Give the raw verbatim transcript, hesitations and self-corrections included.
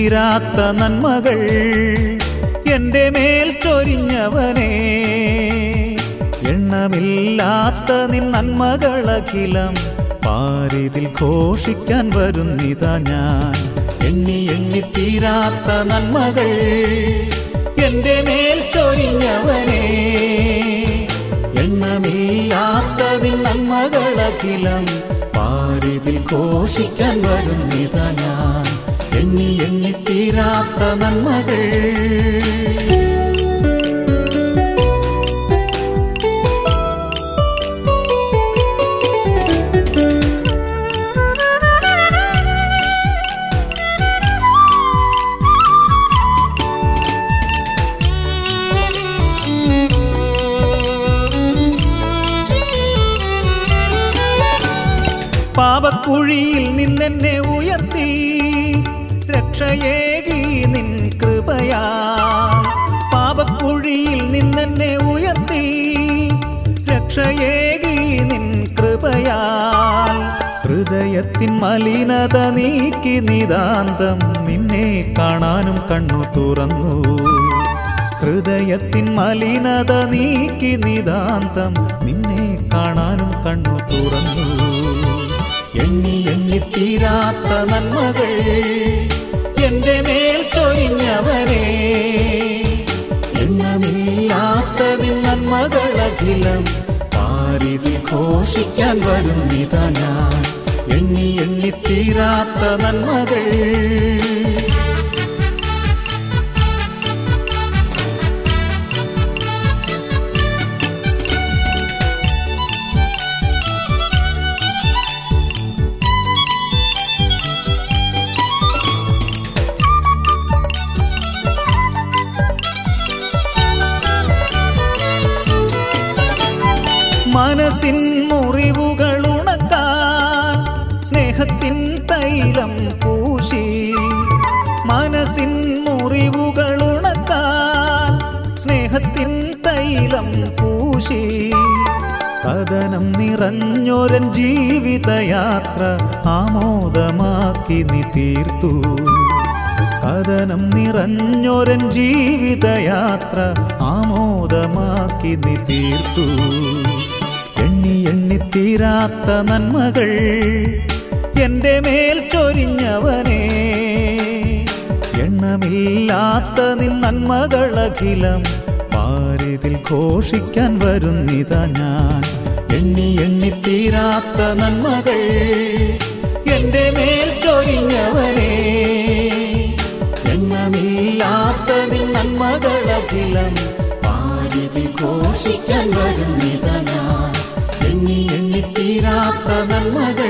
തീരാത്ത നന്മകൾ എൻ്റെ മേൽ ചൊരിഞ്ഞവനേ, എണ്ണമില്ലാത്ത നിൻ നന്മകളഖിലം പാരിതിൽ ഘോഷിക്കാൻ വരുന്നിതാ ഞാൻ. എണ്ണി എണ്ണി തീരാത്ത നന്മകൾ എൻ്റെ മേൽ ചൊരിഞ്ഞവനേ, എണ്ണമില്ലാത്ത നിൻ നന്മകളഖിലം പാരിതിൽ ഘോഷിക്കാൻ വരുന്നിതാ ഞാൻ. എണ്ണി എണ്ണി തീരാത്ത നന്മകൾ. പാപക്കുഴിയിൽ നിന്നെന്നെ ഉയർത്തി രക്ഷയേകി നിൻ കൃപയാൽ. പാപക്കുഴിയിൽ നിന്നെന്നെ ഉയർത്തി രക്ഷയേകി നിൻ കൃപയാൽ. ഹൃദയത്തിൻ മലിനത നീക്കി നിതാന്തം നിന്നെ കാണാനും കണ്ണു തുറന്നു. ഹൃദയത്തിൻ മലിനത നീക്കി നിതാന്തം നിന്നെ കാണാനും കണ്ണു തുറന്നു. എണ്ണി എണ്ണി തീരാത്ത നന്മകൾ എൻ്റെ മേൽ ചൊരിഞ്ഞവനേ, എണ്ണമില്ലാത്ത നിൻ നന്മകളഖിലം പാരിതിൽ ഘോഷിക്കാൻ വരുന്നിതാ ഞാൻ. എണ്ണി എണ്ണി തീരാത്ത നന്മകൾ. മനസ്സിൻ മുറിവുകൾ ഉണക്കാൻ സ്നേഹത്തിൻ തൈലം പൂശി. മനസ്സിൻ മുറിവുകൾ ഉണക്കാൻ സ്നേഹത്തിൻ തൈലം പൂശി. കഥനം നിറഞ്ഞൊരൻ ജീവിതയാത്ര ആമോദമാക്കി നീ തീർത്തു. കഥനം നിറഞ്ഞൊരൻ ജീവിതയാത്ര ആമോദമാക്കി നീ തീർത്തു. എണ്ണി എണ്ണി തീരാത്ത നന്മകൾ എൻ്റെ മേൽ ചൊരിഞ്ഞവനേ, എണ്ണമില്ലാത്ത നിൻ നന്മകളഖിലം പാരിതിൽ ഘോഷിക്കാൻ വരുന്നിതാ ഞാൻ. എണ്ണി എണ്ണി തീരാത്ത നന്മകൾ എൻ്റെ മേൽ ചൊരിഞ്ഞവനേ, എണ്ണമില്ലാത്ത നിൻ നന്മകളഖിലം പാരിതിൽ ഘോഷിക്കാൻ വരുന്നിതാ ഞാൻ. എണ്ണി എണ്ണി തീരാത്ത നന്മകൾ.